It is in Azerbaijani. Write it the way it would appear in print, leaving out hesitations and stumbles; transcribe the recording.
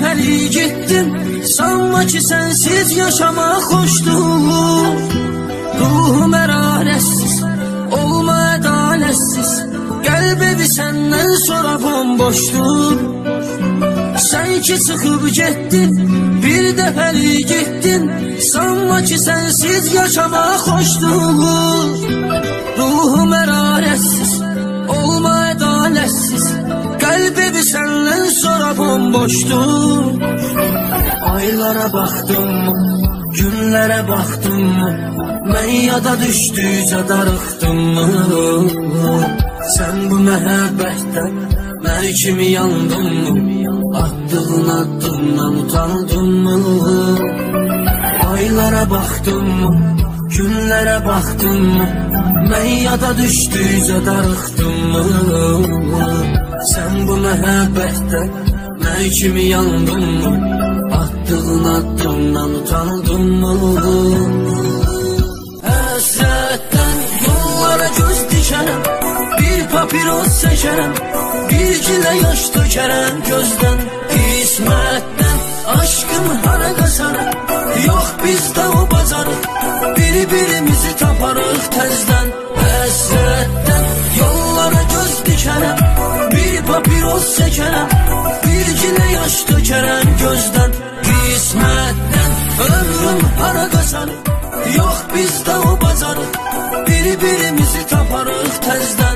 dəfəli getdin, sanma ki sənsiz yaşamaq xoşdur. Ruhum əraləsiz, olma ədalətsiz, qəlbevi səndən sonra bomboşdur. Sən ki çıxıb getdin, bir dəfəli getdin, sanma ki sənsiz yaşamaq xoşdur. Ruhum əraləsiz, olma ədalətsiz, qəlbevi səndən sonra bomboşdur. Aylara baxdım mı, günlərə baxdım mı, mən yada düşdükcə darıxdım mı? Sən bu məhəbbətdən mən kimi yandın mı, attığın addımdan utandın mı? Aylara baxdım mı, günlərə baxdım mı, mən yada düşdükcə darıxdım mı? Sən bu məhəbbətdən mən kimi yandın mı, attığın addımdan utandın mı? Həsrətdən yollara göz dikərəm, bir papiros çəkərəm, bir gilə yaş tökərəm gözdən. Qismətdən aşkım hara qaçarıq, yox bizdə o bacarıq, bir-birimizi taparıq təzdən. Həsrətdən yollara göz dikərəm, bir papiros çəkərəm, bir gilə yaş tökərəm gözdən. Qismətdən ömrüm hara qaçarıq, yox bizdə o bacarıq, bir-birimizi taparıq təzdən.